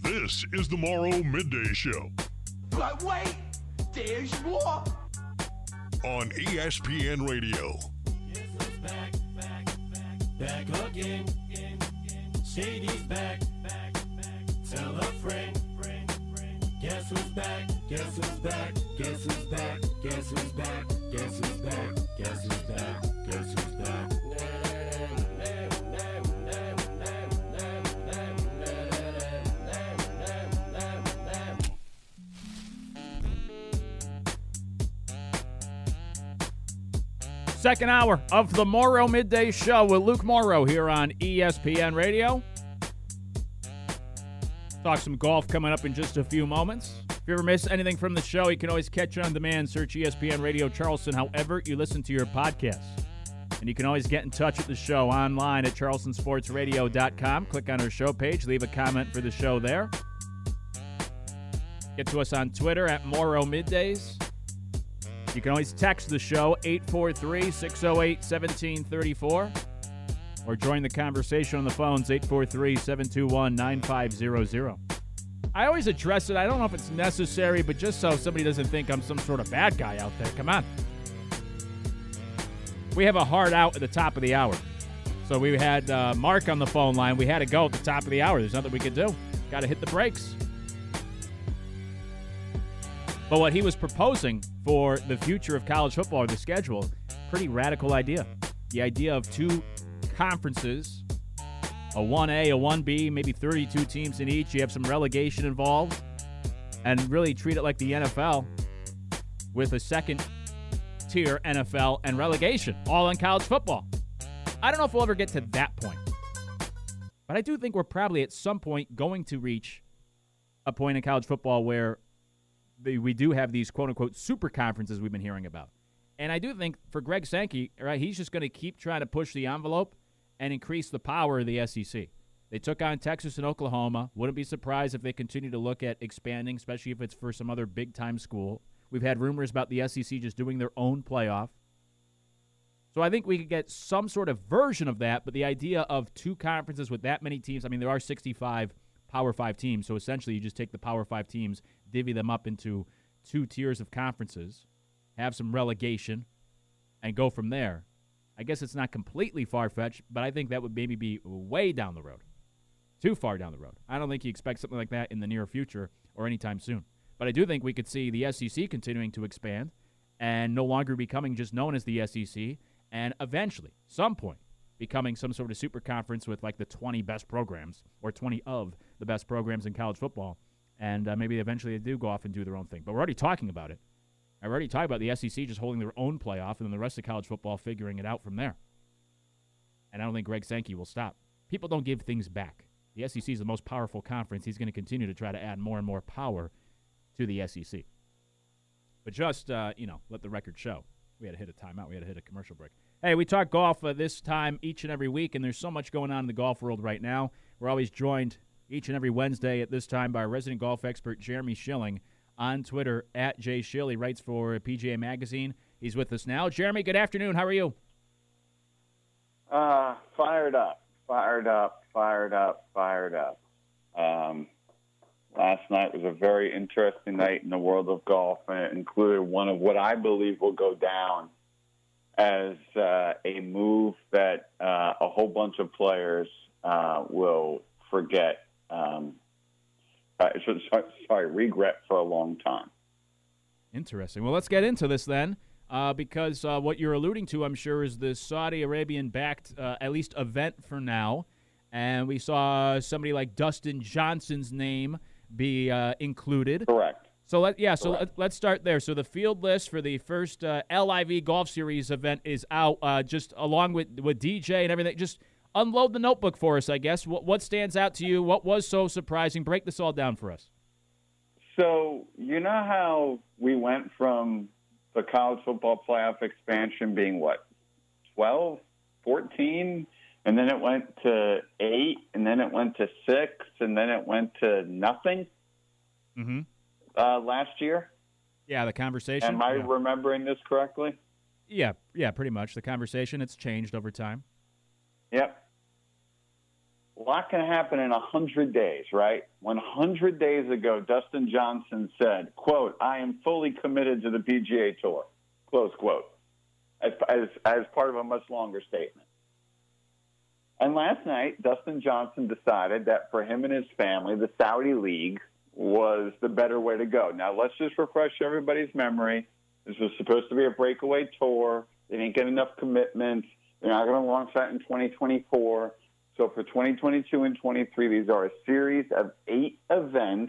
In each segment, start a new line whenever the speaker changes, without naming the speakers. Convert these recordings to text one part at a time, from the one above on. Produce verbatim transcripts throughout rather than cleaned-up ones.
This is the Morrow Midday Show.
But wait, there's more.
On E S P N Radio.
Yes, it's back, back, back, back again. Shady's back, back, back. Tell a friend, friend, friend. Guess who's back? Guess who's back? Guess who's back? Guess who's back? Guess who's back? Guess who's back? Guess who's back?
Second hour of the Morrow Midday Show with Luke Morrow here on E S P N Radio. Talk some golf coming up in just a few moments. If you ever miss anything from the show, you can always catch it on demand. Search E S P N Radio Charleston, however you listen to your podcasts. And you can always get in touch with the show online at charleston sports radio dot com. Click on our show page, leave a comment for the show there. Get to us on Twitter at Morrow Middays. You can always text the show, eight four three, six oh eight, one seven three four. Or join the conversation on the phones, eight four three, seven two one, nine five zero zero. I always address it. I don't know if it's necessary, but just so somebody doesn't think I'm some sort of bad guy out there. Come on. We have a hard out at the top of the hour. So we had uh, Mark on the phone line. We had to go at the top of the hour. There's nothing we could do. Got to hit the brakes. But what he was proposing for the future of college football, or the schedule, pretty radical idea. The idea of two conferences, a one A, a one B, maybe thirty-two teams in each. You have some relegation involved, and really treat it like the N F L with a second-tier N F L and relegation, all in college football. I don't know if we'll ever get to that point, but I do think we're probably at some point going to reach a point in college football where we do have these quote-unquote super conferences we've been hearing about. And I do think for Greg Sankey, right, he's just going to keep trying to push the envelope and increase the power of the S E C. They took on Texas and Oklahoma. Wouldn't be surprised if they continue to look at expanding, especially if it's for some other big-time school. We've had rumors about the S E C just doing their own playoff. So I think we could get some sort of version of that, but the idea of two conferences with that many teams, I mean, there are sixty-five Power Five teams, so essentially you just take the Power Five teams, divvy them up into two tiers of conferences, have some relegation, and go from there. I guess it's not completely far-fetched, but I think that would maybe be way down the road. Too far down the road. I don't think you expect something like that in the near future or anytime soon. But I do think we could see the S E C continuing to expand and no longer becoming just known as the S E C, and eventually, some point, becoming some sort of super conference with like the twenty best programs or twenty of the best programs in college football. And uh, maybe eventually they do go off and do their own thing. But we're already talking about it. I've already talked about the S E C just holding their own playoff and then the rest of college football figuring it out from there. And I don't think Greg Sankey will stop. People don't give things back. The S E C is the most powerful conference. He's going to continue to try to add more and more power to the S E C. But just, uh, you know, let the record show. We had to hit a timeout. We had to hit a commercial break. Hey, we talk golf uh, this time each and every week, and there's so much going on in the golf world right now. We're always joined each and every Wednesday at this time by our resident golf expert, Jeremy Schilling, on Twitter, at Jay Schill. He writes for P G A Magazine. He's with us now. Jeremy, good afternoon. How are you?
Uh, fired up, fired up, fired up, fired up. Um, last night was a very interesting night in the world of golf, and it included one of what I believe will go down as uh, a move that uh, a whole bunch of players uh, will forget, um, uh, sorry, sorry, regret for a long time.
Interesting. Well, let's get into this then, uh, because uh, what you're alluding to, I'm sure, is the Saudi Arabian-backed, uh, at least event for now. And we saw somebody like Dustin Johnson's name be uh, included.
Correct.
So, let, yeah, so let, let's start there. So the field list for the first uh, L I V Golf Series event is out, uh, just along with, with D J and everything. Just unload the notebook for us, I guess. What, what stands out to you? What was so surprising? Break this all down for us.
So you know how we went from the college football playoff expansion being, what, twelve, fourteen? And then it went to eight, and then it went to six, and then it went to nothing?
Mm-hmm.
Uh, last year?
Yeah, the conversation.
Am I
yeah.
remembering this correctly?
Yeah, yeah, pretty much. The conversation, it's changed over time.
Yep. A lot can happen in one hundred days, right? one hundred days ago, Dustin Johnson said, quote, I am fully committed to the P G A Tour, close quote, as, as, as part of a much longer statement. And last night, Dustin Johnson decided that for him and his family, the Saudi League was the better way to go. Now, let's just refresh everybody's memory. This was supposed to be a breakaway tour. They didn't get enough commitments. They're not going to launch that in twenty twenty-four. So for twenty twenty-two and twenty-three, these are a series of eight events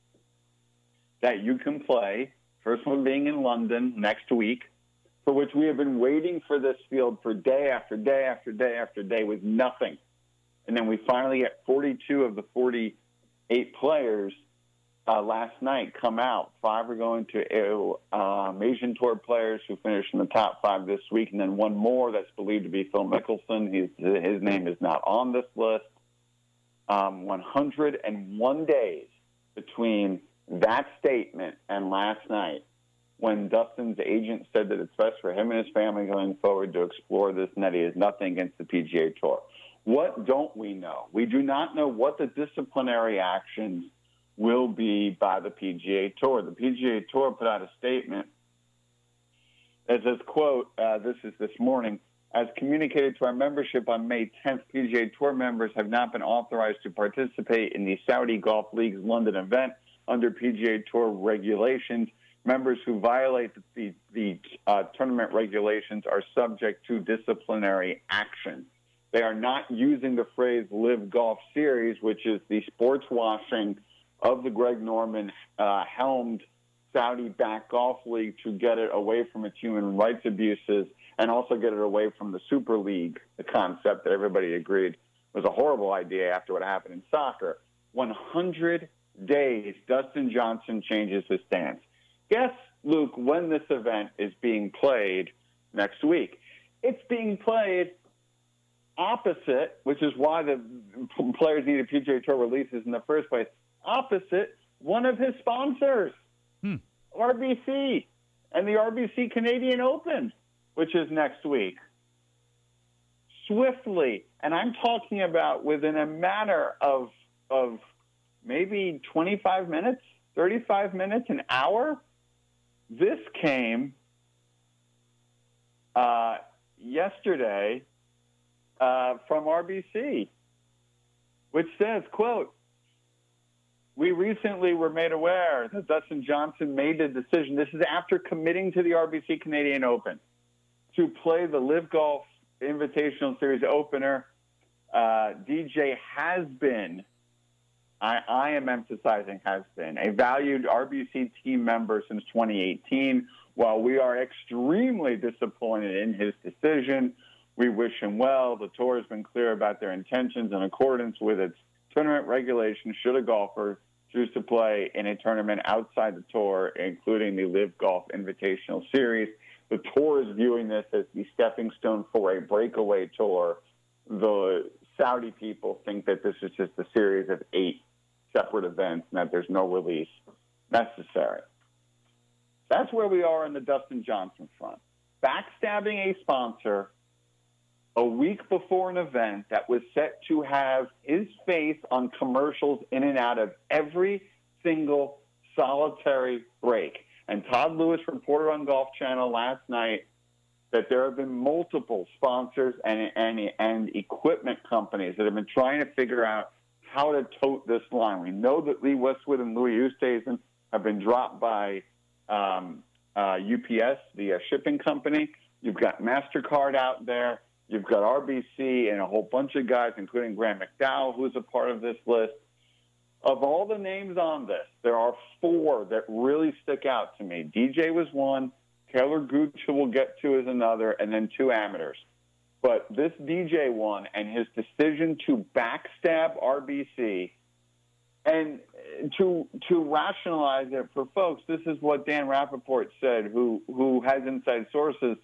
that you can play. First one being in London next week, for which we have been waiting for this field for day after day after day after day with nothing. And then we finally get forty-two of the forty-eight players uh, last night come out. Five are going to um, Asian Tour players who finished in the top five this week, and then one more that's believed to be Phil Mickelson. He's, his name is not on this list. Um, one hundred one days between that statement and last night, when Dustin's agent said that it's best for him and his family going forward to explore this, and that he has nothing against the P G A Tour. What don't we know? We do not know what the disciplinary actions will be by the P G A Tour. The P G A Tour put out a statement that says, quote, uh, this is this morning, as communicated to our membership on May tenth, P G A Tour members have not been authorized to participate in the Saudi Golf League's London event under P G A Tour regulations. Members who violate the, the uh, tournament regulations are subject to disciplinary action. They are not using the phrase Live Golf Series, which is the sports washing of the Greg Norman uh, helmed Saudi-backed golf league to get it away from its human rights abuses and also get it away from the Super League, the concept that everybody agreed was a horrible idea after what happened in soccer. one hundred days, Dustin Johnson changes his stance. Guess, Luke, when this event is being played next week. It's being played opposite, which is why the players needed P G A Tour releases in the first place, opposite one of his sponsors, hmm. R B C, and the R B C Canadian Open, which is next week. Swiftly, and I'm talking about within a matter of of maybe twenty-five minutes, thirty-five minutes, an hour, this came uh, yesterday uh, from R B C, which says, quote, we recently were made aware that Dustin Johnson made the decision, this is after committing to the R B C Canadian Open, to play the Live Golf Invitational Series opener. Uh, D J has been, I, I am emphasizing has been, a valued R B C team member since twenty eighteen. While we are extremely disappointed in his decision, we wish him well. The tour has been clear about their intentions in accordance with its tournament regulations should a golfer choose to play in a tournament outside the tour, including the Live Golf Invitational Series. The tour is viewing this as the stepping stone for a breakaway tour. The Saudi people think that this is just a series of eight separate events and that there's no release necessary. That's where we are in the Dustin Johnson front. Backstabbing a sponsor a week before an event that was set to have his face on commercials in and out of every single solitary break. And Todd Lewis reported on Golf Channel last night that there have been multiple sponsors and, and, and equipment companies that have been trying to figure out how to tote this line. We know that Lee Westwood and Louis Oosthuizen have been dropped by um, uh, U P S, the uh, shipping company. You've got MasterCard out there. You've got R B C and a whole bunch of guys, including Graham McDowell, who's a part of this list. Of all the names on this, there are four that really stick out to me. D J was one. Taylor Gooch, who we'll get to, is another, and then two amateurs. But this D J one and his decision to backstab R B C, and to to rationalize it for folks, this is what Dan Rappaport said, who, who has inside sources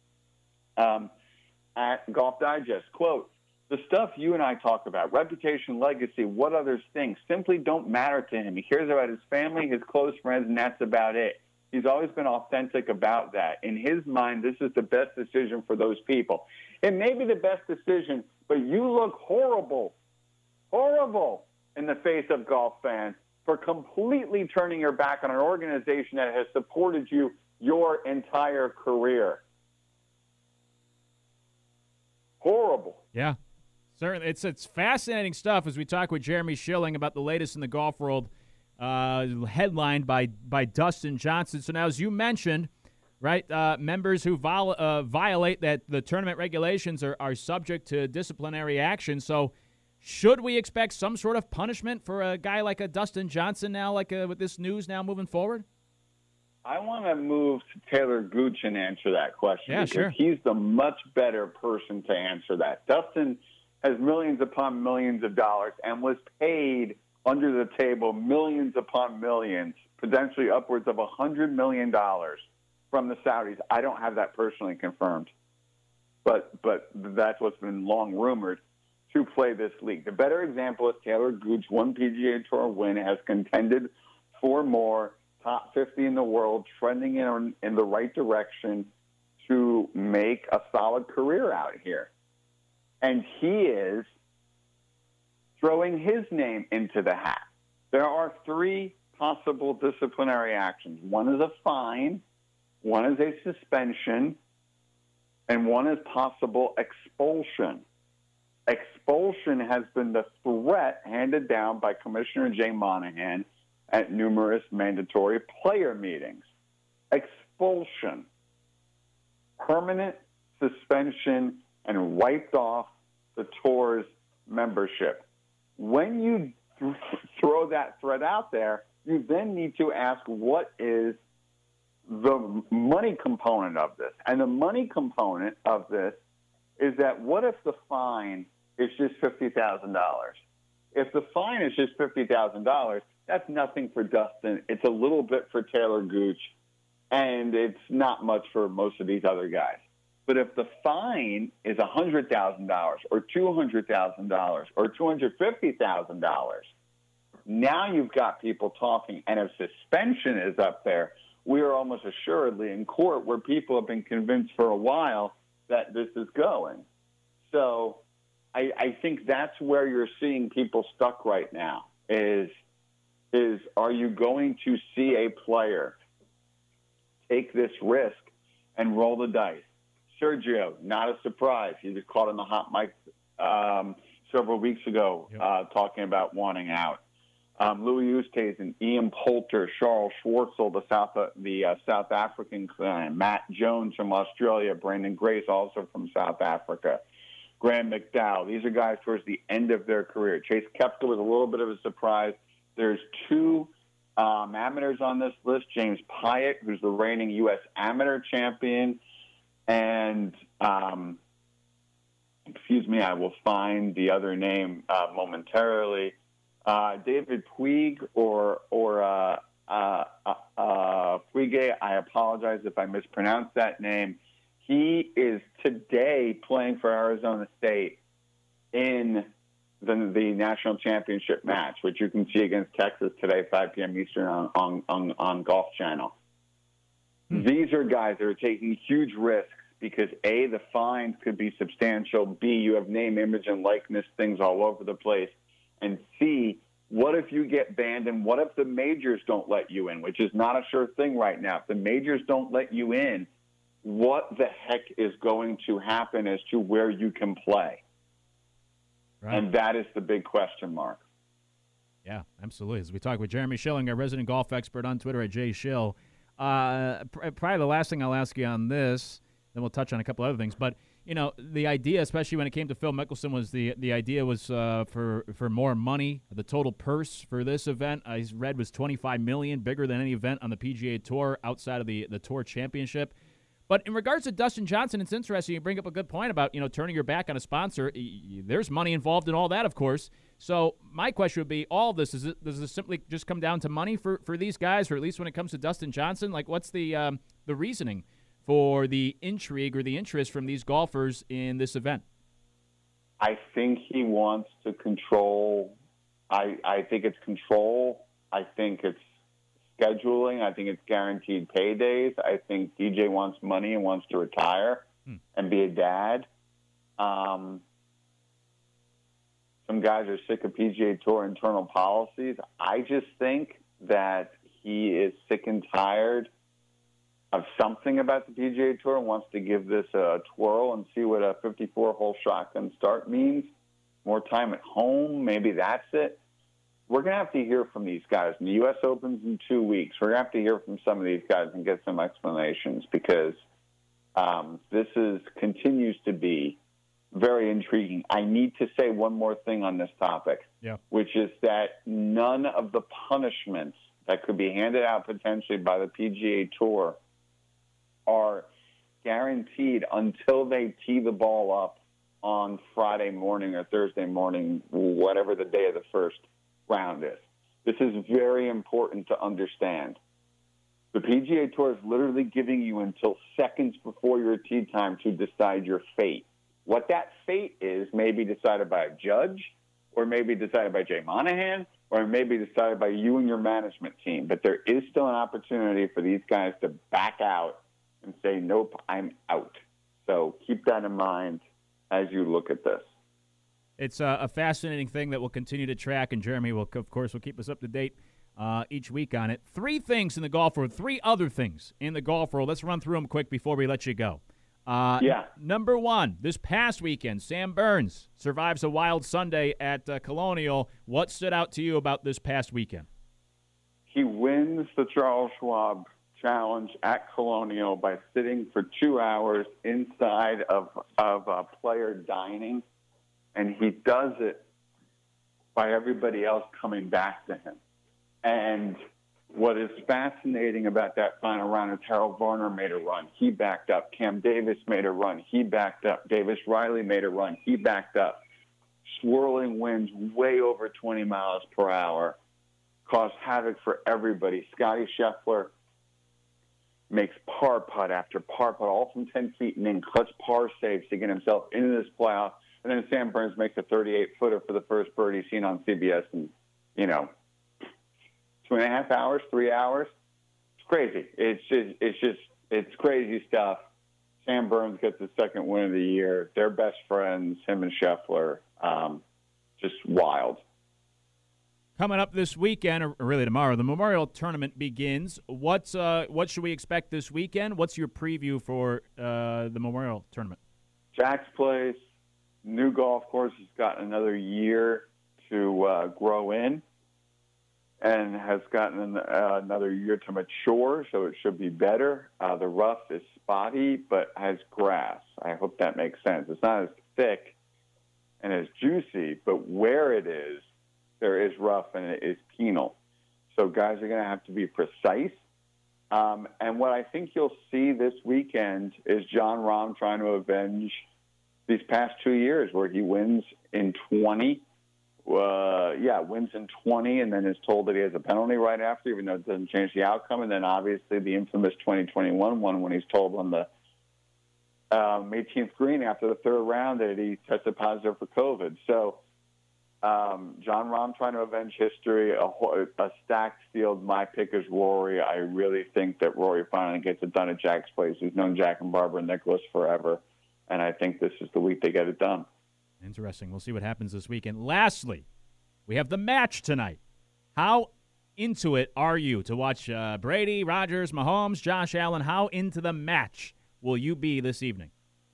um, at Golf Digest. Quote, the stuff you and I talk about, reputation, legacy, what others think, simply don't matter to him. He cares about his family, his close friends, and that's about it. He's always been authentic about that. In his mind, this is the best decision for those people. It may be the best decision, but you look horrible horrible in the face of golf fans for completely turning your back on an organization that has supported you your entire career. Horrible.
Yeah, certainly. It's it's fascinating stuff as we talk with Jeremy Schilling about the latest in the golf world, uh, headlined by by Dustin Johnson. So now, as you mentioned, right, uh, members who vol- uh, violate that the tournament regulations are, are subject to disciplinary action. So should we expect some sort of punishment for a guy like a Dustin Johnson now, like uh, with this news now moving forward?
I want to move to Taylor Gooch and answer that question.
Yeah,
because
sure.
He's the much better person to answer that. Dustin has millions upon millions of dollars and was paid under the table millions upon millions, potentially upwards of one hundred million dollars from the Saudis. I don't have that personally confirmed, but but that's what's been long rumored to play this league. The better example is Taylor Gooch, one P G A Tour win, has contended for more, top fifty in the world, trending in, in the right direction to make a solid career out here. And he is throwing his name into the hat. There are three possible disciplinary actions. One is a fine, one is a suspension, and one is possible expulsion. Expulsion has been the threat handed down by Commissioner Jay Monahan at numerous mandatory player meetings. Expulsion, permanent suspension, and wiped off the tour's membership. When you th- throw that threat out there, you then need to ask, what is the money component of this? And the money component of this is that what if the fine is just fifty thousand dollars? If the fine is just fifty thousand dollars, that's nothing for Dustin. It's a little bit for Taylor Gooch, and it's not much for most of these other guys. But if the fine is one hundred thousand dollars or two hundred thousand dollars or two hundred fifty thousand dollars, now you've got people talking. And if suspension is up there, we are almost assuredly in court where people have been convinced for a while that this is going. So I, I think that's where you're seeing people stuck right now is, is are you going to see a player take this risk and roll the dice? Sergio, not a surprise. He was caught on the hot mic um, several weeks ago yep. uh, talking about wanting out. Um, Louis Oosthuizen, Ian Poulter, Charles Schwartzel, the South uh, the uh, South African clan, Matt Jones from Australia, Brandon Grace also from South Africa, Graham McDowell. These are guys towards the end of their career. Chase Koepka was a little bit of a surprise. There's two um, amateurs on this list. James Piot, who's the reigning U S amateur champion, and um, excuse me, I will find the other name uh, momentarily. Uh, David Puig or or uh, uh, uh, uh, Puig, I apologize if I mispronounced that name. He is today playing for Arizona State in the, the national championship match, which you can see against Texas today, five p.m. Eastern on, on, on, on Golf Channel. Hmm. These are guys that are taking huge risks because, A, the fines could be substantial, B, you have name, image, and likeness things all over the place, and C, what if you get banned and what if the majors don't let you in, which is not a sure thing right now. If the majors don't let you in, what the heck is going to happen as to where you can play? Right. And that is the big question mark.
Yeah, absolutely. As we talk with Jeremy Schilling, our resident golf expert on Twitter at Jay Schill. Uh, probably the last thing I'll ask you on this, then we'll touch on a couple other things, but you know, the idea, especially when it came to Phil Mickelson, was the the idea was uh, for for more money. The total purse for this event, I read, was twenty-five million dollars, bigger than any event on the P G A Tour outside of the, the Tour Championship. But in regards to Dustin Johnson, it's interesting. You bring up a good point about, you know, turning your back on a sponsor. There's money involved in all that, of course. So my question would be, all of this, is it, does this simply just come down to money for, for these guys, or at least when it comes to Dustin Johnson? Like, what's the um, the reasoning for the intrigue or the interest from these golfers in this event?
I think he wants to control. I, I think it's control. I think it's scheduling. I think it's guaranteed paydays. I think D J wants money and wants to retire hmm. and be a dad. Um, some guys are sick of P G A Tour internal policies. I just think that he is sick and tired of something about the P G A Tour and wants to give this a twirl and see what a fifty-four hole shotgun start means. More time at home, maybe that's it. We're going to have to hear from these guys. And the U S Open's in two weeks. We're going to have to hear from some of these guys and get some explanations because um, this is continues to be very intriguing. I need to say one more thing on this topic,
yeah.
which is that none of the punishments that could be handed out potentially by the P G A Tour are guaranteed until they tee the ball up on Friday morning or Thursday morning, whatever the day of the first round is. This is very important to understand. The P G A Tour is literally giving you until seconds before your tee time to decide your fate. What that fate is may be decided by a judge, or may be decided by Jay Monahan, or it may be decided by you and your management team. But there is still an opportunity for these guys to back out and say, nope, I'm out. So keep that in mind as you look at this.
It's a, a fascinating thing that we'll continue to track, and Jeremy will, of course, will keep us up to date uh, each week on it. Three things in the golf world, three other things in the golf world. Let's run through them quick before we let you go. Uh,
yeah.
N- number one, this past weekend, Sam Burns survives a wild Sunday at uh, Colonial. What stood out to you about this past weekend?
He wins the Charles Schwab Challenge at Colonial by sitting for two hours inside of, of uh, player dining. And he does it by everybody else coming back to him. And what is fascinating about that final round is Harold Varner made a run. He backed up. Cam Davis made a run. He backed up. Davis Riley made a run. He backed up. Swirling winds way over twenty miles per hour caused havoc for everybody. Scotty Scheffler makes par putt after par putt, all from ten feet and in, clutch par saves to get himself into this playoff. And then Sam Burns makes a thirty-eight footer for the first birdie seen on C B S in, you know, two and a half hours, three hours. It's crazy. It's just, it's just, it's crazy stuff. Sam Burns gets the second win of the year. They're best friends, him and Scheffler. Um, just wild.
Coming up this weekend, or really tomorrow, the Memorial Tournament begins. What's uh, what should we expect this weekend? What's your preview for uh, the Memorial Tournament?
Jack's Place, new golf course, has got another year to uh, grow in and has gotten an, uh, another year to mature, so it should be better. Uh, the rough is spotty, but has grass. I hope that makes sense. It's not as thick and as juicy, but where it is, there is rough and it is penal. So guys are going to have to be precise. Um, and what I think you'll see this weekend is Jon Rahm trying to avenge these past two years where he wins in twenty. Uh, yeah, wins in twenty and then is told that he has a penalty right after, even though it doesn't change the outcome. And then obviously the infamous twenty twenty-one one when he's told on the um, eighteenth green after the third round that he tested positive for COVID. So um, Jon Rahm trying to avenge history, a, a stacked field. My pick is Rory. I really think that Rory finally gets it done at Jack's Place. He's known Jack and Barbara Nicholas forever, and I think this is the week they get it done.
Interesting. We'll see what happens this weekend. Lastly, we have the match tonight. How into it are you to watch uh, Brady, Rodgers, Mahomes, Josh Allen? How into the match will you be this evening?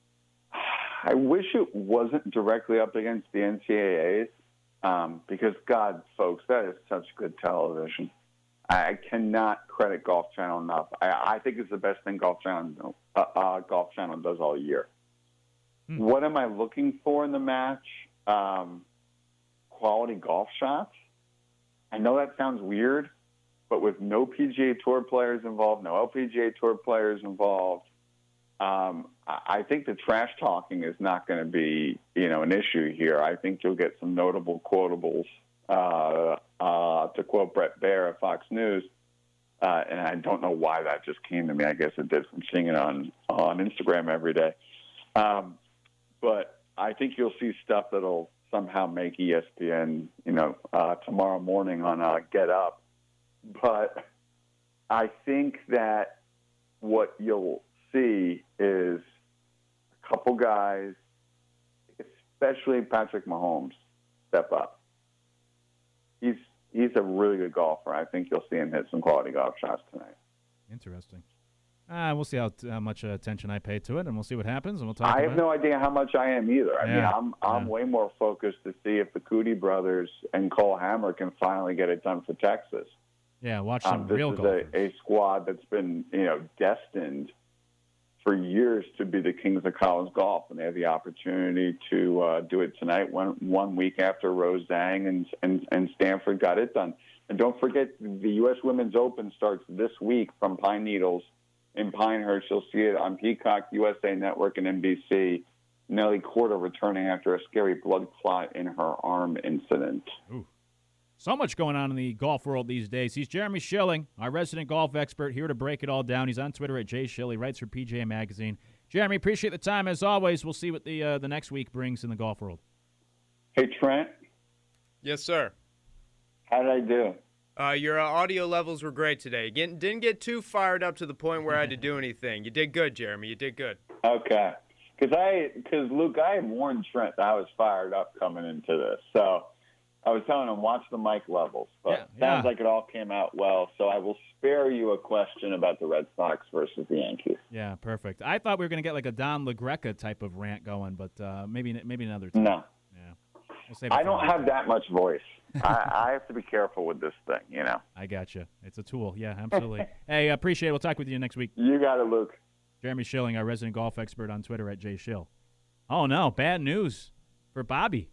I wish it wasn't directly up against the N C double A's um, because, God, folks, that is such good television. I cannot credit Golf Channel enough. I, I think it's the best thing Golf Channel, uh, uh, Golf Channel does all year. Hmm. What am I looking for in the match? Um, quality golf shots. I know that sounds weird, but with no P G A Tour players involved, no L P G A Tour players involved, um, I think the trash talking is not going to be, you know, an issue here. I think you'll get some notable quotables. Uh, uh, to quote Brett Baer of Fox News, uh, and I don't know why that just came to me. I guess it did from seeing it on on Instagram every day. Um, but I think you'll see stuff that'll somehow make E S P N, you know, uh, tomorrow morning on uh, Get Up. But I think that what you'll see is a couple guys, especially Patrick Mahomes, step up. He's he's a really good golfer. I think you'll see him hit some quality golf shots tonight.
Interesting. Uh, we'll see how, how much uh, attention I pay to it, and we'll see what happens, and we'll talk
I
about
have no idea how much I am either. I
Yeah.
mean, I'm I'm
Yeah.
way more focused to see if the Cootie brothers and Cole Hammer can finally get it done for Texas.
Yeah, watch some
Um, this
real
is
golfers.
a, a squad that's been, you know, destined for years to be the kings of college golf, and they have the opportunity to uh, do it tonight, one one week after Rose Zhang and, and and Stanford got it done. And don't forget, the U S Women's Open starts this week from Pine Needles in Pinehurst. You'll see it on Peacock, U S A Network, and N B C. Nelly Korda returning after a scary blood clot in her arm incident.
Ooh. So much going on in the golf world these days. He's Jeremy Schilling, our resident golf expert, here to break it all down. He's on Twitter at Jay Schill. He writes for P G A Magazine. Jeremy, appreciate the time as always. We'll see what the uh, the next week brings in the golf world.
Hey, Trent,
Yes, sir.
how did I do?
Uh, your uh, audio levels were great today. Get, didn't get too fired up to the point where I had to do anything. You did good, Jeremy. You did good.
Okay. Because I, because Luke, I had warned Trent that I was fired up coming into this. So I was telling him, watch the mic levels. But
Yeah,
it sounds
yeah.
like it all came out well. So I will spare you a question about the Red Sox versus the Yankees.
Yeah, perfect. I thought we were going to get like a Don LaGreca type of rant going, but uh, maybe maybe another time.
No.
Yeah. We'll save it
I
for
don't
another
have
time.
that much voice. I, I have to be careful with this thing, you know.
I got you. It's a tool. Yeah, absolutely. Hey, appreciate it. We'll talk with you next week.
You got it, Luke.
Jeremy Schilling, our resident golf expert on Twitter at Jay Schill. Oh, no. Bad news for Bobby.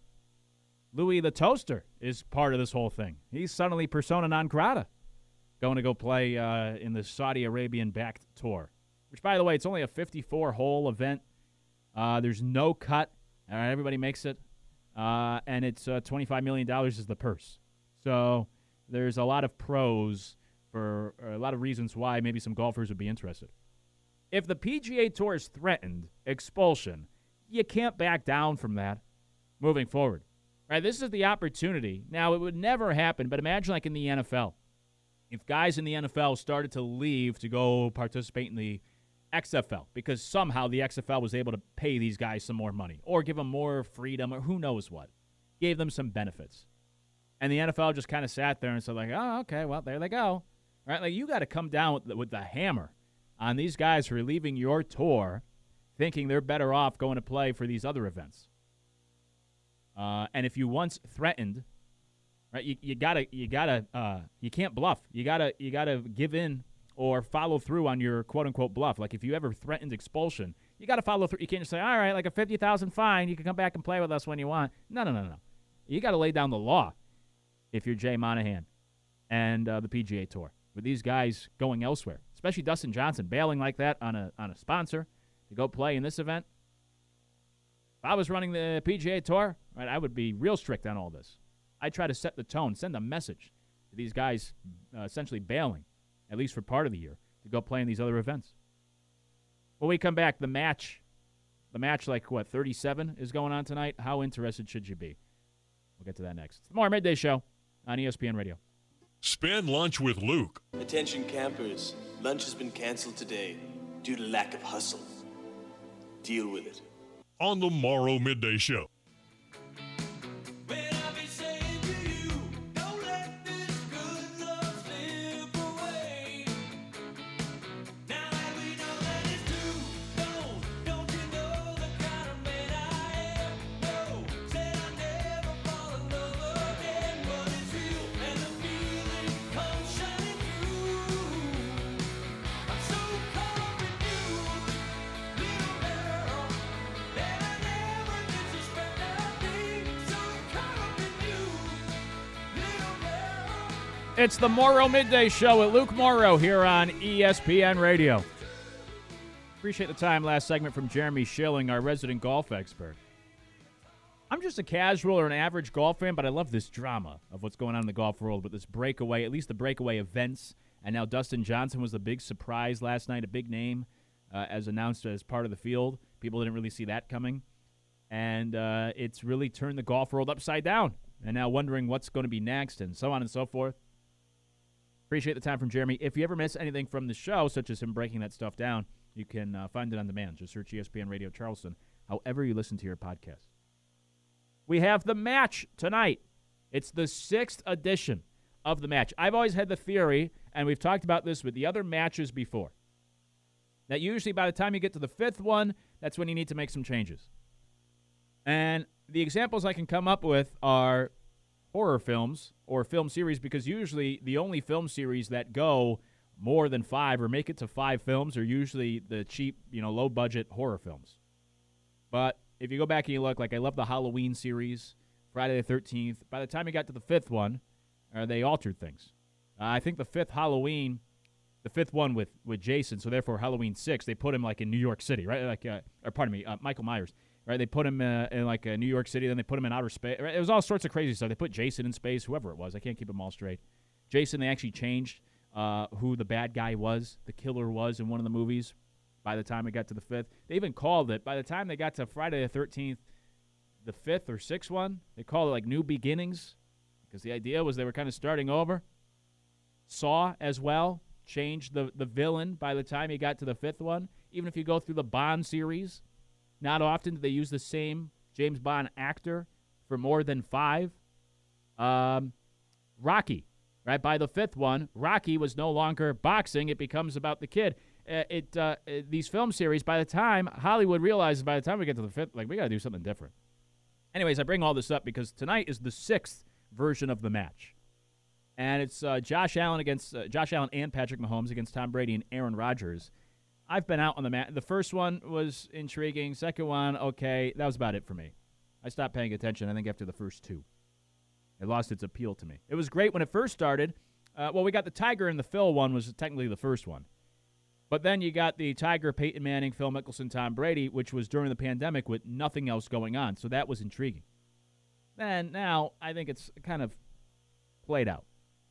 Louis the Toaster is part of this whole thing. He's suddenly persona non grata, going to go play uh, in the Saudi Arabian-backed tour, which, by the way, it's only a fifty-four hole event. Uh, there's no cut. All right, everybody makes it. Uh, and it's uh, twenty-five million dollars is the purse. So there's a lot of pros for or a lot of reasons why maybe some golfers would be interested. If the P G A Tour is threatened, expulsion, you can't back down from that moving forward. Right? This is the opportunity. Now, it would never happen, but imagine like in the N F L. If guys in the N F L started to leave to go participate in the X F L because somehow the X F L was able to pay these guys some more money or give them more freedom or who knows what, gave them some benefits. And the N F L just kind of sat there and said like, oh, okay, well, there they go. Right? Like you got to come down with the, with the hammer on these guys who are leaving your tour thinking they're better off going to play for these other events. Uh, and if you once threatened, right, you, you gotta you gotta uh, you can't bluff. You gotta you gotta give in or follow through on your quote unquote bluff. Like if you ever threatened expulsion, you gotta follow through. You can't just say, all right, like a fifty thousand fine, you can come back and play with us when you want. No, no, no, no. You gotta lay down the law if you're Jay Monahan and uh, the P G A Tour with these guys going elsewhere, especially Dustin Johnson bailing like that on a on a sponsor to go play in this event. If I was running the P G A Tour, right, I would be real strict on all this. I'd try to set the tone, send a message to these guys uh, essentially bailing, at least for part of the year, to go play in these other events. When we come back, the match, the match like, what, thirty-seven is going on tonight? How interested should you be? We'll get to that next. The More Midday Show on E S P N Radio.
Spend lunch with Luke.
Attention campers, lunch has been canceled today due to lack of hustle. Deal with it.
On the Morrow Midday Show.
It's the Morrow Midday Show with Luke Morrow here on E S P N Radio. Appreciate the time. Last segment from Jeremy Schilling, our resident golf expert. I'm just a casual or an average golf fan, but I love this drama of what's going on in the golf world with this breakaway, at least the breakaway events. And now Dustin Johnson was the big surprise last night, a big name uh, as announced as part of the field. People didn't really see that coming. And uh, it's really turned the golf world upside down. And now wondering what's going to be next and so on and so forth. Appreciate the time from Jeremy. If you ever miss anything from the show, such as him breaking that stuff down, you can uh, find it on demand. Just search E S P N Radio Charleston, however you listen to your podcast. we have the match tonight. It's the sixth edition of the match. I've always had the theory, and we've talked about this with the other matches before, that usually by the time you get to the fifth one, that's when you need to make some changes. And the examples I can come up with are horror films or film series, because usually the only film series that go more than five or make it to five films are usually the cheap, you know, low-budget horror films. But if you go back and you look, like I love the Halloween series, Friday the thirteenth. By the time you got to the fifth one, uh, they altered things. Uh, I think the fifth Halloween, the fifth one with, with Jason, so therefore Halloween six, they put him like in New York City, right? Like, uh, or pardon me, uh, Michael Myers, right? They put him uh, in like uh, New York City, then they put him in outer space. Right? It was all sorts of crazy stuff. They put Jason in space, whoever it was. I can't keep them all straight. Jason, they actually changed uh, who the bad guy was, the killer was in one of the movies by the time it got to the fifth. They even called it, by the time they got to Friday the thirteenth, the fifth or sixth one, they called it like New Beginnings, because the idea was they were kind of starting over. Saw as well changed the, the villain by the time you got to the fifth one. Even if you go through the Bond series, not often do they use the same James Bond actor for more than five. Um, Rocky, right? By the fifth one, Rocky was no longer boxing. It becomes about the kid. Uh, it uh, uh, these film series, by the time Hollywood realizes by the time we get to the fifth, like, we got to do something different. Anyways, I bring all this up because tonight is the sixth version of the match. And it's uh, Josh Allen against uh, Josh Allen and Patrick Mahomes against Tom Brady and Aaron Rodgers. I've been out on the mat. The first one was intriguing. Second one, okay, that was about it for me. I stopped paying attention, I think, after the first two. It lost its appeal to me. It was great when it first started. Uh, well, we got the Tiger and the Phil one was technically the first one. But then you got the Tiger, Peyton Manning, Phil Mickelson, Tom Brady, which was during the pandemic with nothing else going on. So that was intriguing. Then now I think it's kind of played out.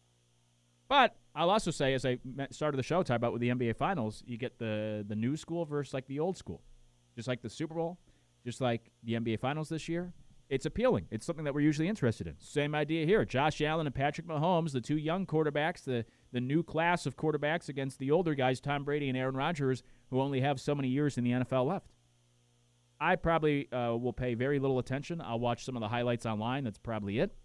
But I'll also say, as I started the show, talk about with the N B A Finals, you get the, the new school versus like the old school. Just like the Super Bowl, just like the N B A Finals this year. It's appealing. It's something that we're usually interested in. Same idea here. Josh Allen and Patrick Mahomes, the two young quarterbacks, the, the new class of quarterbacks against the older guys, Tom Brady and Aaron Rodgers, who only have so many years in the N F L left. I probably uh, will pay very little attention. I'll watch some of the highlights online. That's probably it.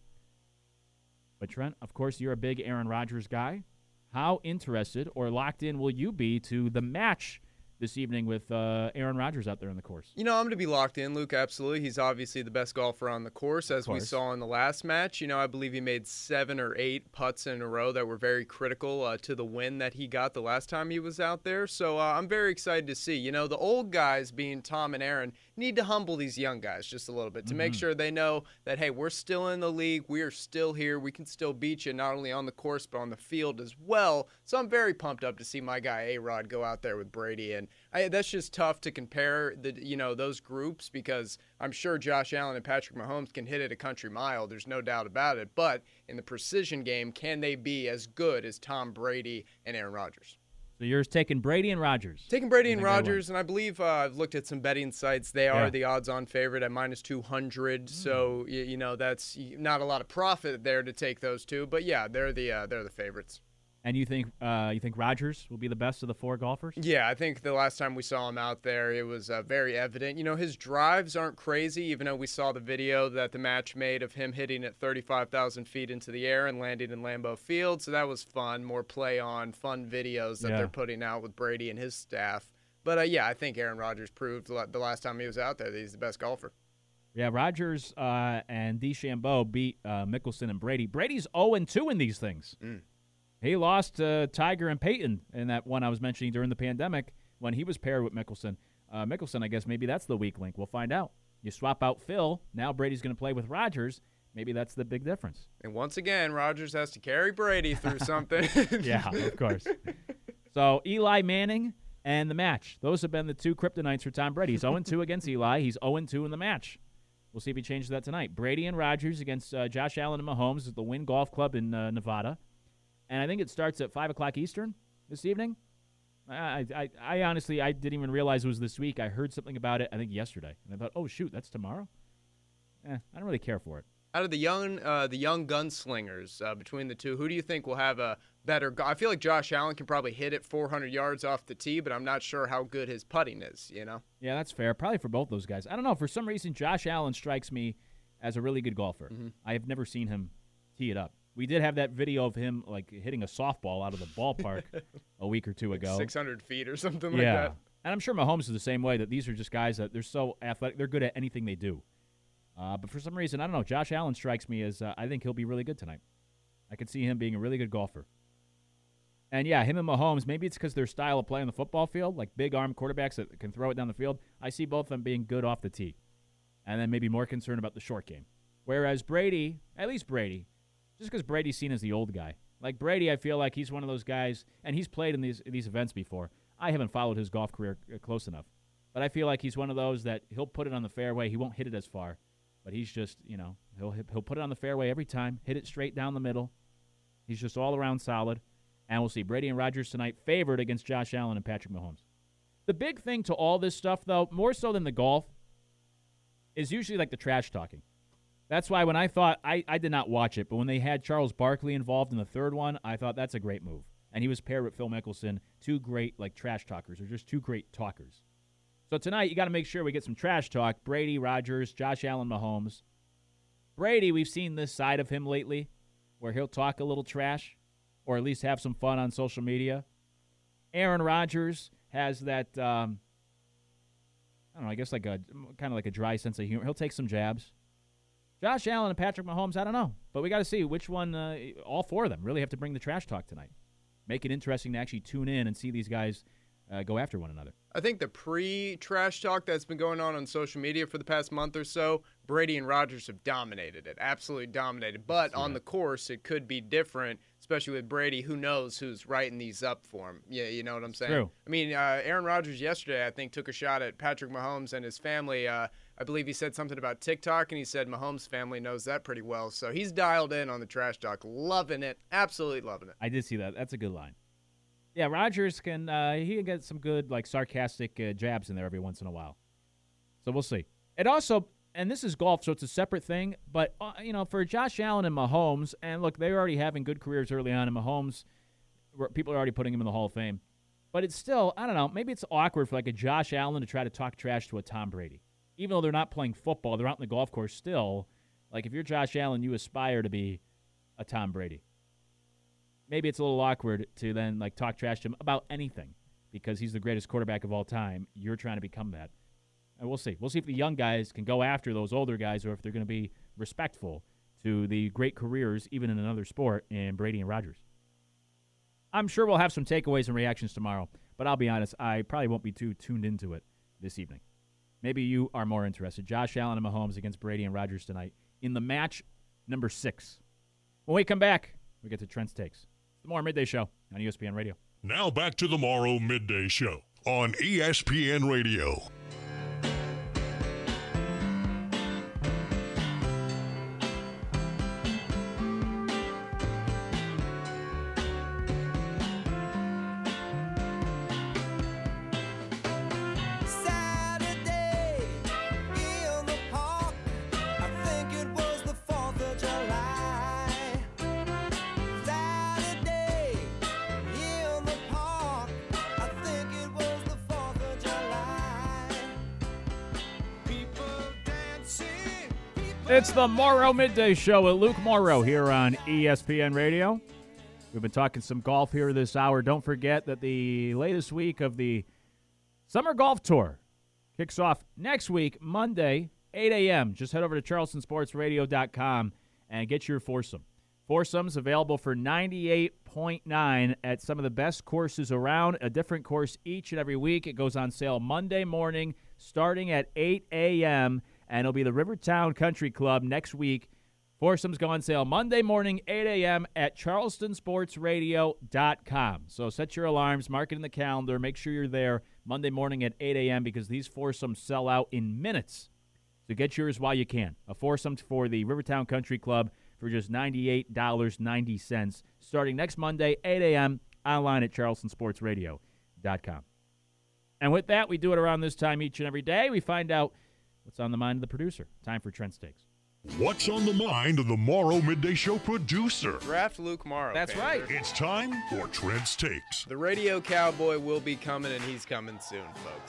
But, Trent, of course, you're a big Aaron Rodgers guy. How interested or locked in will you be to the match this evening with uh, Aaron Rodgers out there on the course?
You know, I'm going to be locked in, Luke, absolutely. He's obviously the best golfer on the course, as we saw in the last match. You know, I believe he made seven or eight putts in a row that were very critical uh, to the win that he got the last time he was out there. So uh, I'm very excited to see. You know, the old guys, being Tom and Aaron, need to humble these young guys just a little bit to mm-hmm. make sure they know that, hey, we're still in the league. We are still here. We can still beat you not only on the course but on the field as well. So I'm very pumped up to see my guy A-Rod go out there with Brady. And I, that's just tough to compare the you know those groups, because I'm sure Josh Allen and Patrick Mahomes can hit it a country mile. There's no doubt about it. But in the precision game, can they be as good as Tom Brady and Aaron Rodgers?
So you're taking Brady and Rodgers.
Taking Brady and Rodgers, and I believe uh, I've looked at some betting sites. They are
yeah.
the odds-on favorite at minus two hundred. Mm. So you, you know that's not a lot of profit there to take those two. But yeah, they're the uh, they're the favorites.
And you think uh, you think Rodgers will be the best of the four golfers?
Yeah, I think the last time we saw him out there, it was uh, very evident. You know, his drives aren't crazy, even though we saw the video that the match made of him hitting at thirty-five thousand feet into the air and landing in Lambeau Field. So that was fun, more play on, fun videos that yeah. they're putting out with Brady and his staff. But, uh, yeah, I think Aaron Rodgers proved the last time he was out there that he's the best golfer.
Yeah, Rodgers uh, and DeChambeau beat uh, Mickelson and Brady. Brady's oh and two in these things. Mm. He lost uh, Tiger and Peyton in that one I was mentioning during the pandemic when he was paired with Mickelson. Uh, Mickelson, I guess maybe that's the weak link. We'll find out. You swap out Phil. Now Brady's going to play with Rodgers. Maybe that's the big difference.
And once again, Rodgers has to carry Brady through something.
Yeah, of course. So Eli Manning and the match. Those have been the two kryptonites for Tom Brady. He's oh and two against Eli. He's oh and two in the match. We'll see if he changes that tonight. Brady and Rodgers against uh, Josh Allen and Mahomes at the Wynn Golf Club in uh, Nevada. And I think it starts at five o'clock Eastern this evening. I, I, I honestly, I didn't even realize it was this week. I heard something about it, I think, yesterday. And I thought, oh, shoot, that's tomorrow? Eh, I don't really care for it.
Out of the young uh, the young gunslingers uh, between the two, who do you think will have a better go- I feel like Josh Allen can probably hit it four hundred yards off the tee, but I'm not sure how good his putting is, you know?
Yeah, that's fair. Probably for both those guys. I don't know. For some reason, Josh Allen strikes me as a really good golfer.
Mm-hmm.
I have never seen him tee it up. We did have that video of him like hitting a softball out of the ballpark a week or two
like
ago.
six hundred feet or something
yeah.
like that.
And I'm sure Mahomes is the same way, that these are just guys that they're so athletic. They're good at anything they do. Uh, but for some reason, I don't know, Josh Allen strikes me as uh, I think he'll be really good tonight. I could see him being a really good golfer. And, yeah, him and Mahomes, maybe it's because their style of play on the football field, like big-arm quarterbacks that can throw it down the field. I see both of them being good off the tee. And then maybe more concerned about the short game. Whereas Brady, at least Brady, just because Brady's seen as the old guy. Like Brady, I feel like he's one of those guys, and he's played in these these events before. I haven't followed his golf career close enough. But I feel like he's one of those that he'll put it on the fairway. He won't hit it as far. But he's just, you know, he'll he'll put it on the fairway every time, hit it straight down the middle. He's just all around solid. And we'll see Brady and Rodgers tonight favored against Josh Allen and Patrick Mahomes. The big thing to all this stuff, though, more so than the golf, is usually like the trash talking. That's why when I thought, I, I did not watch it, but when they had Charles Barkley involved in the third one, I thought that's a great move. And he was paired with Phil Mickelson, two great like trash talkers, or just two great talkers. So tonight, you got to make sure we get some trash talk. Brady, Rodgers, Josh Allen, Mahomes. Brady, we've seen this side of him lately, where he'll talk a little trash, or at least have some fun on social media. Aaron Rodgers has that, um, I don't know, I guess like a kind of like a dry sense of humor. He'll take some jabs. Josh Allen and Patrick Mahomes, I don't know. But we got to see which one, uh, all four of them really have to bring the trash talk tonight. Make it interesting to actually tune in and see these guys uh, go after one another.
I think the pre-trash talk that's been going on on social media for the past month or so, Brady and Rodgers have dominated it, absolutely dominated. But on the course, it could be different, especially with Brady. Who knows who's writing these up for him? Yeah, you know what I'm saying?
True.
I mean, uh, Aaron Rodgers yesterday, I think, took a shot at Patrick Mahomes and his family. Uh, I believe he said something about TikTok, and he said Mahomes' family knows that pretty well. So he's dialed in on the trash talk, loving it, absolutely loving it.
I did see that. That's a good line. Yeah, Rodgers can uh, he can get some good like sarcastic uh, jabs in there every once in a while. So we'll see. It also, and this is golf, so it's a separate thing. But uh, you know, for Josh Allen and Mahomes, and look, they're already having good careers early on. And Mahomes, people are already putting him in the Hall of Fame. But it's still, I don't know, maybe it's awkward for like a Josh Allen to try to talk trash to a Tom Brady, even though they're not playing football. They're out on the golf course still. Like if you're Josh Allen, you aspire to be a Tom Brady. Maybe it's a little awkward to then like talk trash to him about anything because he's the greatest quarterback of all time. You're trying to become that. And we'll see. We'll see if the young guys can go after those older guys or if they're going to be respectful to the great careers, even in another sport, in Brady and Rodgers. I'm sure we'll have some takeaways and reactions tomorrow, but I'll be honest, I probably won't be too tuned into it this evening. Maybe you are more interested. Josh Allen and Mahomes against Brady and Rodgers tonight in the match number six. When we come back, we get to Trent's Takes. The Morrow Midday Show on E S P N Radio.
Now back to the Morrow Midday Show on E S P N Radio.
It's the Morrow Midday Show with Luke Morrow here on E S P N Radio. We've been talking some golf here this hour. Don't forget that the latest week of the Summer Golf Tour kicks off next week, Monday, eight a.m. Just head over to charleston sports radio dot com and get your foursome. Foursomes available for ninety-eight point nine at some of the best courses around, a different course each and every week. It goes on sale Monday morning starting at eight a.m., and it'll be the Rivertown Country Club next week. Foursomes go on sale Monday morning, eight a.m. at charleston sports radio dot com. So set your alarms, mark it in the calendar, make sure you're there Monday morning at eight a.m. because these foursomes sell out in minutes. So get yours while you can. A foursome for the Rivertown Country Club for just ninety-eight dollars and ninety cents starting next Monday, eight a.m., online at charleston sports radio dot com. And with that, we do it around this time each and every day. We find out what's on the mind of the producer. Time for Trent's Takes.
What's on the mind of the Morrow Midday Show producer?
Draft Luke Morrow.
That's
Panther.
right.
It's time for Trent's Takes.
The radio cowboy will be coming, and he's coming soon, folks.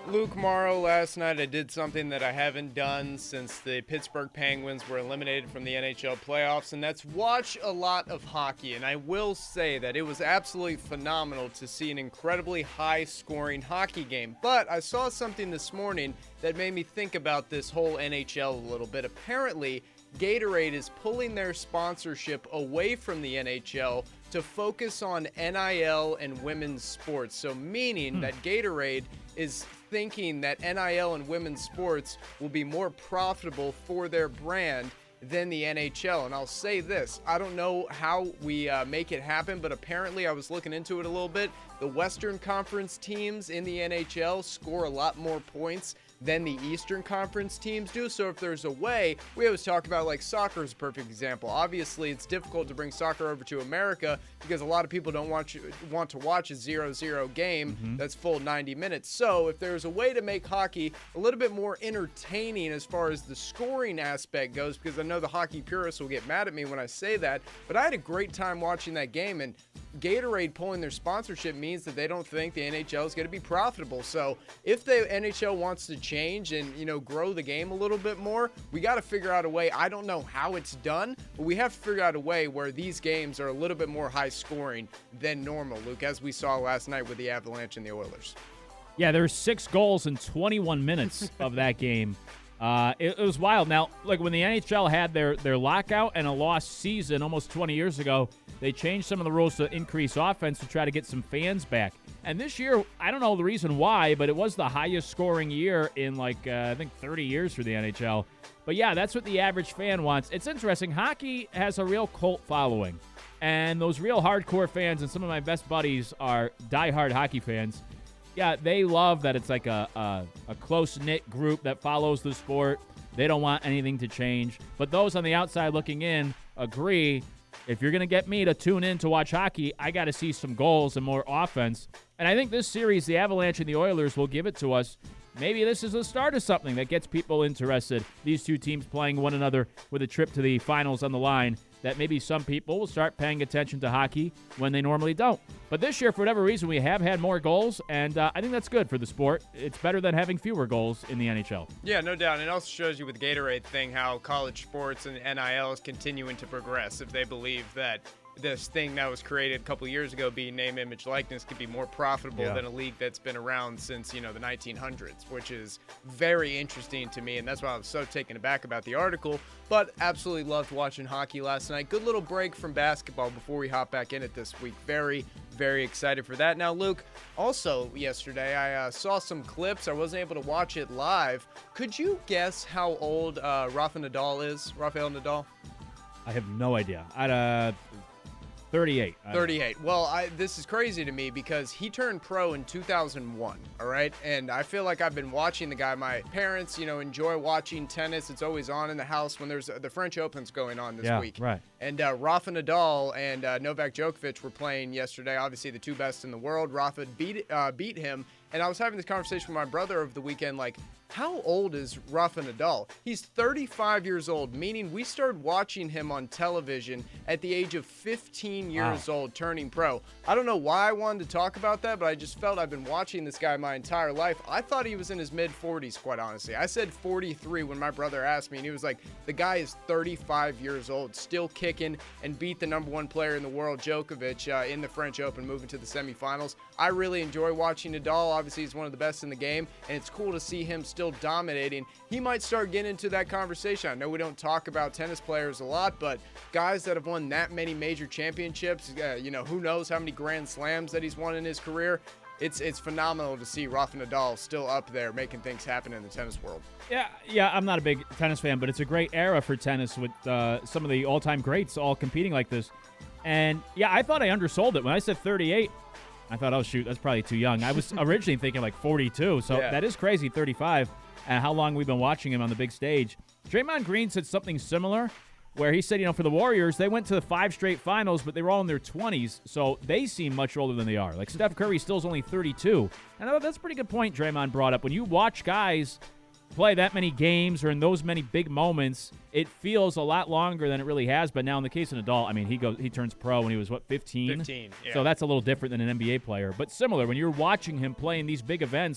Luke Morrow, last night I did something that I haven't done since the Pittsburgh Penguins were eliminated from the N H L playoffs, and that's watch a lot of hockey. And I will say that it was absolutely phenomenal to see an incredibly high-scoring hockey game. But I saw something this morning that made me think about this whole N H L a little bit. Apparently, Gatorade is pulling their sponsorship away from the N H L to focus on N I L and women's sports. So meaning hmm. that Gatorade is thinking that N I L and women's sports will be more profitable for their brand than the N H L. And I'll say this, I don't know how we uh, make it happen, but apparently I was looking into it a little bit. The Western Conference teams in the N H L score a lot more points than the Eastern Conference teams do. So if there's a way, we always talk about like soccer is a perfect example. Obviously, it's difficult to bring soccer over to America because a lot of people don't want, you, want to watch a zero zero game mm-hmm. that's full ninety minutes. So if there's a way to make hockey a little bit more entertaining as far as the scoring aspect goes, because I know the hockey purists will get mad at me when I say that, but I had a great time watching that game, and Gatorade pulling their sponsorship means that they don't think the N H L is going to be profitable. So if the N H L wants to change and, you know, grow the game a little bit more, we got to figure out a way. I don't know how it's done, but we have to figure out a way where these games are a little bit more high scoring than normal, Luke, as we saw last night with the Avalanche and the Oilers.
Yeah, there's six goals in twenty-one minutes of that game. Uh, it, it was wild. Now, like when the N H L had their, their lockout and a lost season almost twenty years ago, they changed some of the rules to increase offense to try to get some fans back. And this year, I don't know the reason why, but it was the highest scoring year in like, uh, I think, thirty years for the N H L. But yeah, that's what the average fan wants. It's interesting. Hockey has a real cult following. And those real hardcore fans, and some of my best buddies are diehard hockey fans, yeah, they love that it's like a, a, a close-knit group that follows the sport. They don't want anything to change. But those on the outside looking in agree, if you're going to get me to tune in to watch hockey, I got to see some goals and more offense. And I think this series, the Avalanche and the Oilers, will give it to us. Maybe this is the start of something that gets people interested. These two teams playing one another with a trip to the finals on the line, that maybe some people will start paying attention to hockey when they normally don't. But this year, for whatever reason, we have had more goals, and uh, I think that's good for the sport. It's better than having fewer goals in the N H L.
Yeah, no doubt. And it also shows you with the Gatorade thing how college sports and N I L is continuing to progress if they believe that this thing that was created a couple years ago, being name, image, likeness, could be more profitable yeah. than a league that's been around since, you know, the nineteen hundreds, which is very interesting to me. And that's why I was so taken aback about the article. But absolutely loved watching hockey last night. Good little break from basketball before we hop back in it this week. Very, very excited for that. Now, Luke, also yesterday I uh, saw some clips. I wasn't able to watch it live. Could you guess how old uh, Rafa Nadal is? Rafael Nadal?
I have no idea. I'd uh. thirty-eight.
thirty-eight. Well, I, this is crazy to me because he turned pro in two thousand one, all right? And I feel like I've been watching the guy. My parents, you know, enjoy watching tennis. It's always on in the house when there's the French Open's going on this
yeah,
week.
Right.
And uh, Rafa Nadal and uh, Novak Djokovic were playing yesterday, obviously the two best in the world. Rafa beat, uh, beat him. And I was having this conversation with my brother over the weekend, like, how old is Rafa Nadal? He's thirty-five years old, meaning we started watching him on television at the age of fifteen years wow. old, turning pro. I don't know why I wanted to talk about that, but I just felt I've been watching this guy my entire life. I thought he was in his mid-forties, quite honestly. I said forty-three when my brother asked me, and he was like, the guy is thirty-five years old, still kicking, and beat the number one player in the world, Djokovic, uh, in the French Open, moving to the semifinals. I really enjoy watching Nadal. Obviously, he's one of the best in the game, and it's cool to see him still dominating. He might start getting into that conversation. I know we don't talk about tennis players a lot, but guys that have won that many major championships, uh, you know, who knows how many Grand Slams that he's won in his career. It's it's phenomenal to see Rafa Nadal still up there making things happen in the tennis world.
Yeah, yeah, I'm not a big tennis fan, but it's a great era for tennis with uh, some of the all-time greats all competing like this. And, yeah, I thought I undersold it. When I said thirty-eight, I thought, oh, shoot, that's probably too young. I was originally thinking like forty-two, so yeah. that is crazy, thirty-five, and how long we've been watching him on the big stage. Draymond Green said something similar, where he said, you know, for the Warriors, they went to the five straight finals, but they were all in their twenties, so they seem much older than they are. Like, Steph Curry still is only thirty-two. And I thought that's a pretty good point Draymond brought up. When you watch guys play that many games or in those many big moments, it feels a lot longer than it really has. But now in the case of Nadal, I mean, he goes, he turns pro when he was, what, fifteen?
fifteen, yeah.
So that's a little different than an N B A player. But similar, when you're watching him play in these big events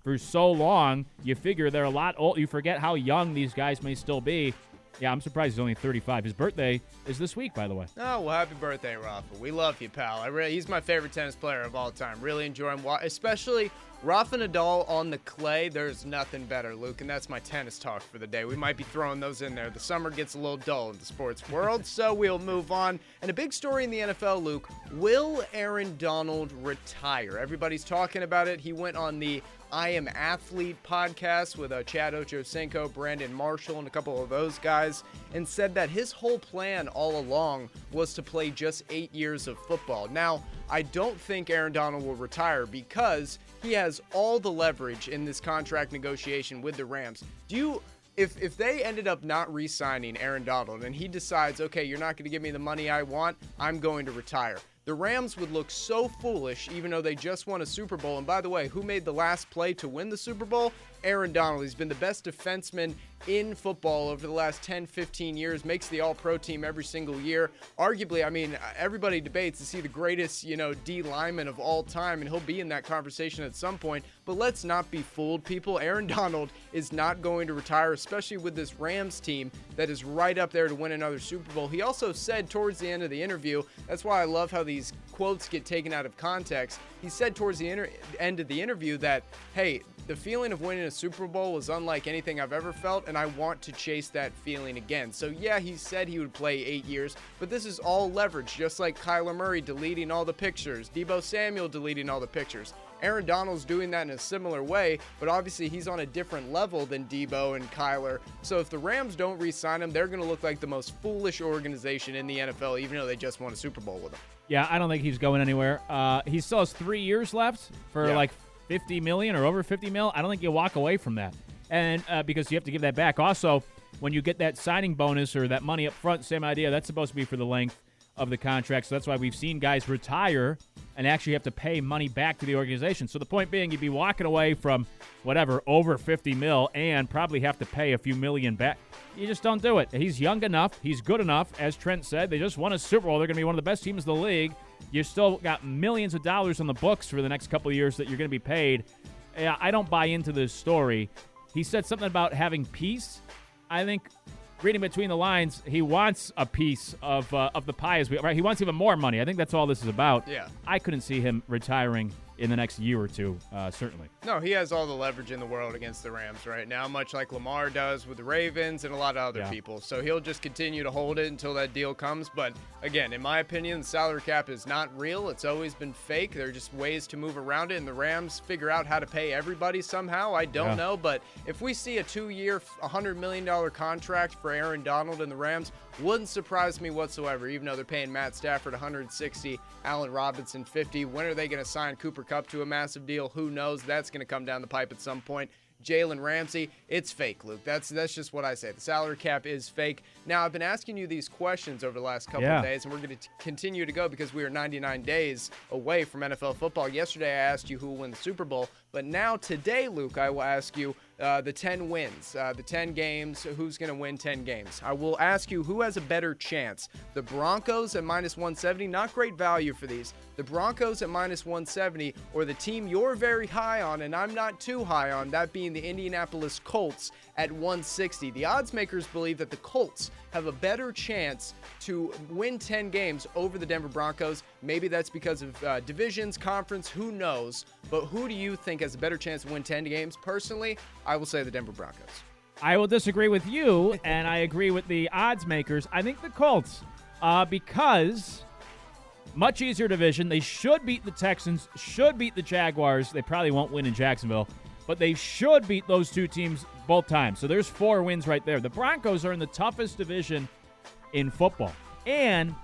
for so long. You figure they're a lot old. You forget how young these guys may still be. Yeah, I'm surprised he's only thirty-five. His birthday is this week, by the way.
Oh, well, happy birthday, Rafa. We love you, pal. I really, he's my favorite tennis player of all time. Really enjoy him, especially Rafa Nadal on the clay. There's nothing better, Luke, and that's my tennis talk for the day. We might be throwing those in there. The summer gets a little dull in the sports world, so we'll move on. And a big story in the N F L, Luke. Will Aaron Donald retire? Everybody's talking about it. He went on the I Am Athlete podcast with uh, Chad Ochocinco, Brandon Marshall, and a couple of those guys, and said that his whole plan all along was to play just eight years of football. Now, I don't think Aaron Donald will retire because he has all the leverage in this contract negotiation with the Rams. Do you... If if they ended up not re-signing Aaron Donald and he decides, okay, you're not going to give me the money I want, I'm going to retire, the Rams would look so foolish even though they just won a Super Bowl. And by the way, who made the last play to win the Super Bowl? Aaron Donald. He's been the best defenseman in football over the last ten, fifteen years, makes the All-Pro team every single year. Arguably, I mean, everybody debates to see the greatest, you know, D lineman of all time, and he'll be in that conversation at some point. But let's not be fooled, people. Aaron Donald is not going to retire, especially with this Rams team that is right up there to win another Super Bowl. He also said towards the end of the interview, that's why I love how these quotes get taken out of context. He said towards the inter- end of the interview that, hey, the feeling of winning a Super Bowl was unlike anything I've ever felt, and I want to chase that feeling again. So yeah, he said he would play eight years, but this is all leverage, just like Kyler Murray deleting all the pictures, Deebo Samuel deleting all the pictures. Aaron Donald's doing that in a similar way, but obviously he's on a different level than Deebo and Kyler. So if the Rams don't re-sign him, they're going to look like the most foolish organization in the N F L, even though they just won a Super Bowl with him.
Yeah, I don't think he's going anywhere. Uh, he still has three years left for
Yeah.
like fifty million or over fifty mil. I don't think you'll walk away from that, and uh, because you have to give that back. Also, when you get that signing bonus or that money up front, same idea. That's supposed to be for the length of the contract. So that's why we've seen guys retire and actually have to pay money back to the organization. So the point being, you'd be walking away from whatever over fifty mil and probably have to pay a few million back. You just don't do it. He's young enough. He's good enough. As Trent said, they just won a Super Bowl. They're going to be one of the best teams in the league. You still got millions of dollars on the books for the next couple of years that you're going to be paid. Yeah, I don't buy into this story. He said something about having peace. I think, reading between the lines, he wants a piece of uh, of the pie. As we, right? He wants even more money. I think that's all this is about.
Yeah.
I couldn't see him retiring in the next year or two, uh, certainly.
No, he has all the leverage in the world against the Rams right now, much like Lamar does with the Ravens and a lot of other
Yeah.
people. So he'll just continue to hold it until that deal comes. But again, in my opinion, the salary cap is not real. It's always been fake. There are just ways to move around it, and the Rams figure out how to pay everybody somehow. I don't
Yeah.
know. But if we see a two-year, one hundred million dollars contract for Aaron Donald and the Rams, wouldn't surprise me whatsoever, even though they're paying Matt Stafford one hundred sixty, Allen Robinson fifty. When are they going to sign Cooper Kupp to a massive deal? Who knows? That's going to come down the pipe at some point. Jalen Ramsey, it's fake, Luke. That's that's just what I say. The salary cap is fake. Now, I've been asking you these questions over the last couple
Yeah.
of days, and we're going to continue to go because we are ninety-nine days away from N F L football. Yesterday, I asked you who will win the Super Bowl, but now today, Luke, I will ask you uh, the ten wins, uh, the ten games, who's going to win ten games. I will ask you who has a better chance. The Broncos at minus one seventy, not great value for these. The Broncos at minus one seventy, or the team you're very high on, and I'm not too high on, that being the Indianapolis Colts at one sixty. The odds makers believe that the Colts have a better chance to win ten games over the Denver Broncos. Maybe that's because of uh, divisions, conference, who knows. But who do you think has a better chance to win ten games? Personally, I will say the Denver Broncos.
I will disagree with you, and I agree with the odds makers. I think the Colts, uh, because much easier division. They should beat the Texans, should beat the Jaguars. They probably won't win in Jacksonville, but they should beat those two teams both times. So there's four wins right there. The Broncos are in the toughest division in football. And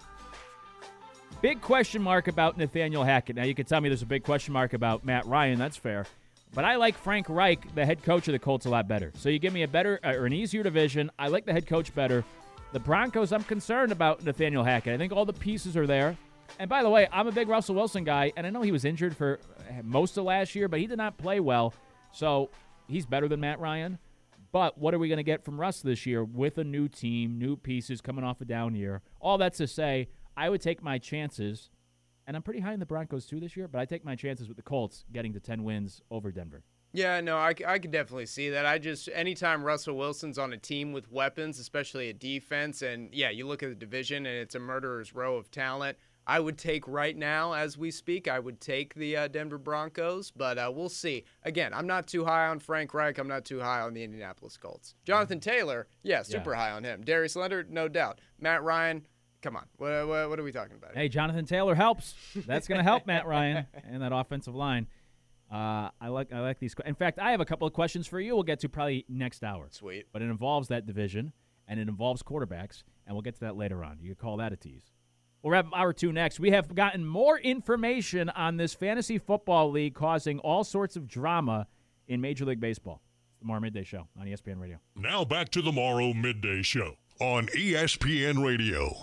big question mark about Nathaniel Hackett. Now, you can tell me there's a big question mark about Matt Ryan. That's fair. But I like Frank Reich, the head coach of the Colts, a lot better. So you give me a better or an easier division. I like the head coach better. The Broncos, I'm concerned about Nathaniel Hackett. I think all the pieces are there. And by the way, I'm a big Russell Wilson guy, and I know he was injured for most of last year, but he did not play well. So he's better than Matt Ryan. But what are we going to get from Russ this year with a new team, new pieces, coming off a down year? All that's to say, I would take my chances, and I'm pretty high in the Broncos too this year, but I take my chances with the Colts getting to ten wins over Denver.
Yeah, no, I, I could definitely see that. I just, anytime Russell Wilson's on a team with weapons, especially a defense, and yeah, you look at the division and it's a murderer's row of talent, I would take right now, as we speak, I would take the uh, Denver Broncos, but uh, we'll see. Again, I'm not too high on Frank Reich. I'm not too high on the Indianapolis Colts. Jonathan Taylor, yeah, super yeah. high on him. Darius Leonard, no doubt. Matt Ryan, come on. What, what, what are we talking about?
Hey, Jonathan Taylor helps. That's going to help Matt Ryan and that offensive line. Uh, I like I like these. In fact, I have a couple of questions for you we'll get to probably next hour.
Sweet.
But it involves that division, and it involves quarterbacks, and we'll get to that later on. You could call that a tease. We'll wrap up hour two next. We have gotten more information on this fantasy football league causing all sorts of drama in Major League Baseball. It's the Morrow Midday Show on E S P N Radio.
Now back to the Morrow Midday Show on E S P N Radio.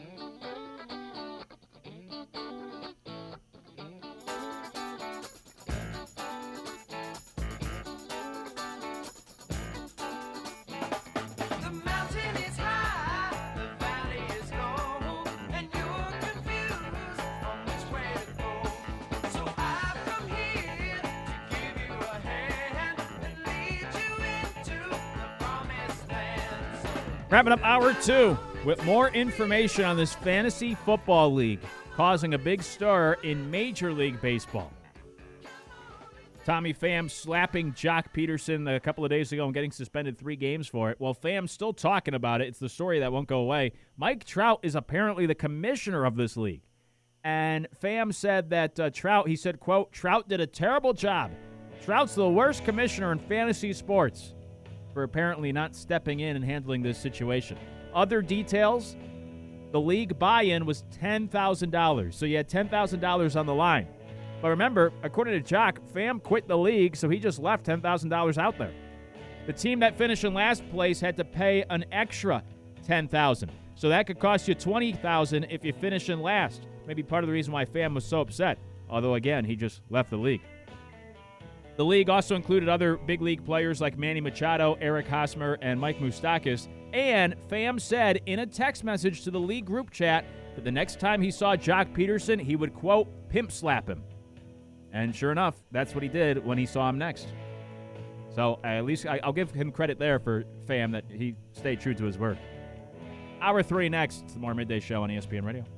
Wrapping up hour two with more information on this fantasy football league causing a big stir in Major League Baseball. Tommy Pham slapping Jock Peterson a couple of days ago and getting suspended three games for it. Well, Pham's still talking about it. It's the story that won't go away. Mike Trout is apparently the commissioner of this league. And Pham said that uh, Trout, he said, quote, Trout did a terrible job. Trout's the worst commissioner in fantasy sports for apparently not stepping in and handling this situation. Other details, the league buy-in was ten thousand dollars. So you had ten thousand dollars on the line. But remember, according to Jock, Pham quit the league, so he just left ten thousand dollars out there. The team that finished in last place had to pay an extra ten thousand dollars. So that could cost you twenty thousand dollars if you finish in last. Maybe part of the reason why Pham was so upset. Although, again, he just left the league. The league also included other big league players like Manny Machado, Eric Hosmer, and Mike Moustakas. And Pham said in a text message to the league group chat that the next time he saw Jock Peterson, he would, quote, pimp slap him. And sure enough, that's what he did when he saw him next. So at least I, I'll give him credit there for Pham that he stayed true to his word. Hour three next. It's the More Midday Show on E S P N Radio.